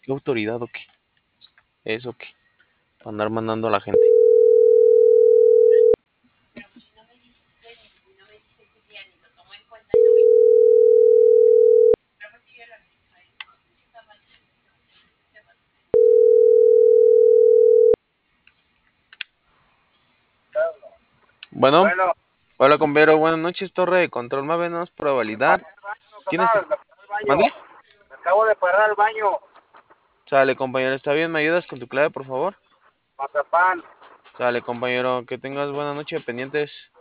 ¿Qué autoridad o qué? ¿Eso qué? Para andar mandando a la gente. Bueno, Bueno, hola compañero, buenas noches, torre de control, más menos me probabilidad. pasé al baño, ¿Tienes? carnal, me pasé al baño. ¿Mande? Me acabo de parar al baño. Sale compañero, ¿está bien? ¿Me ayudas con tu clave, por favor? Mazapán. Sale compañero, que tengas buena noche, pendientes.